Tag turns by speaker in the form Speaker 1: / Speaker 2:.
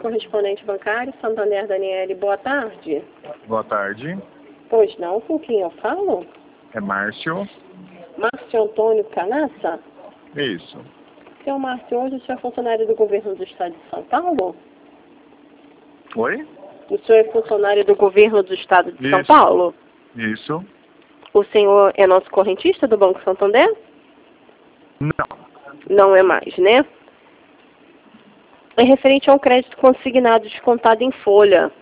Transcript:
Speaker 1: correspondente bancário, Santander Daniele, boa tarde.
Speaker 2: Boa tarde.
Speaker 1: Pois não, com quem eu falo?
Speaker 2: É Márcio.
Speaker 1: Márcio Antônio Canassa?
Speaker 2: Isso.
Speaker 1: Seu Márcio, hoje o senhor é funcionário do governo do estado de São Paulo?
Speaker 2: Oi?
Speaker 1: O senhor é funcionário do governo do estado de São
Speaker 2: Isso.
Speaker 1: Paulo?
Speaker 2: Isso.
Speaker 1: O senhor é nosso correntista do Banco Santander?
Speaker 2: Não.
Speaker 1: Não é mais, né? É referente a um crédito consignado descontado em folha.